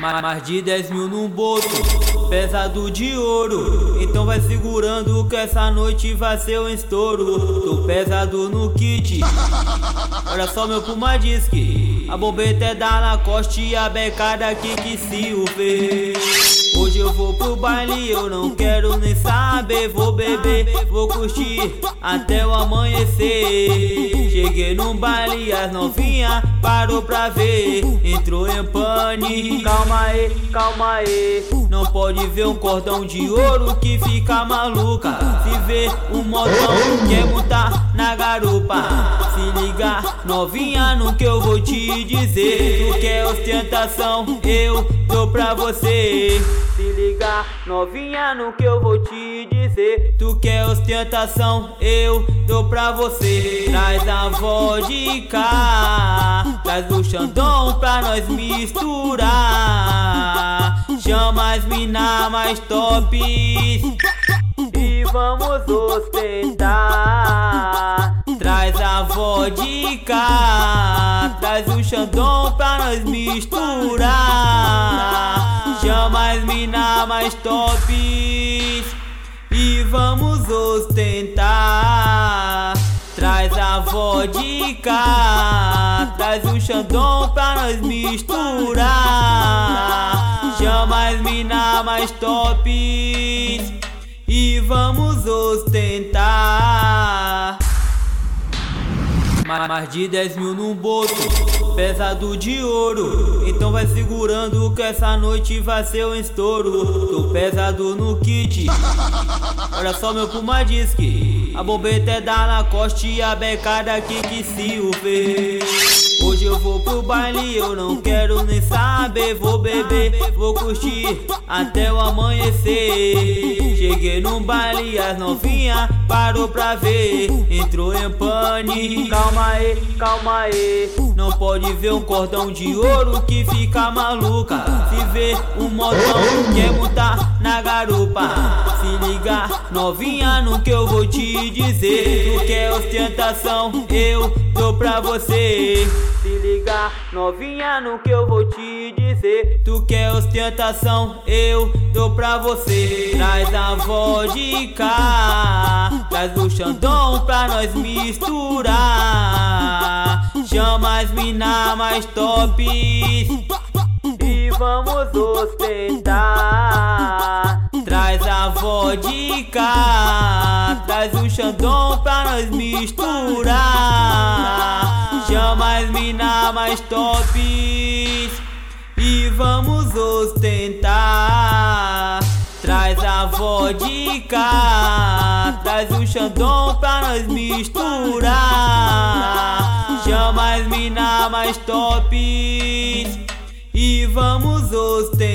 Mais de 10 mil num bolso, pesado de ouro. Então vai segurando que essa noite vai ser um estouro. Tô pesado no kit, olha só meu Puma Disque. A bombeta é da Lacoste e a becada aqui que se o vê. Hoje eu vou pro baile, eu não quero nem saber. Vou beber, vou curtir até o amanhecer. Cheguei num baile, as novinha parou pra ver. Entrou em pane, calma aí. Não pode ver um cordão de ouro que fica maluca. Se vê um modão, quer montar na garupa. Se ligar, novinha, no que eu vou te dizer. Tu quer ostentação, eu dou pra você. Se ligar, novinha, no que eu vou te dizer. Tu quer ostentação, eu dou pra você. Traz a vodka, traz o Xandão pra nós misturar. Chama as mina mais tops e vamos ostentar. Traz a vodka, traz o Xandão pra nós misturar. Chama as mina mais tops e vamos ostentar. Traz a vodka, traz o Xandão pra nós misturar. Chama as mina mais tops e vamos ostentar. Mais de 10 mil num bolso, pesado de ouro. Então vai segurando que essa noite vai ser um estouro. Tô pesado no kit, olha só meu Puma Disque. A bombeta é da Lacoste e a becada aqui que se o vê. Hoje eu vou pro baile, eu não quero nem saber. Vou beber, vou curtir até o amanhecer. Cheguei num baile, as novinha parou pra ver. Entrou em pane, calma aí. Não pode ver um cordão de ouro que fica maluca. Se vê um modão, quer montar na garupa. Se ligar, novinha, no que eu vou te dizer. Tu quer ostentação, eu dou pra você. Se ligar, novinha, no que eu vou te dizer. Tu quer ostentação, eu dou pra você. Traz a vodka, traz o Xandão pra nós misturar. Chama as mina mais tops e vamos ostentar. Traz a vodka, traz o Xandão pra nós misturar. Chama as mina mais tops e vamos ostentar. Traz a vodka, traz o Xandão pra nós misturar. Chama as mina mais tops e vamos ostentar.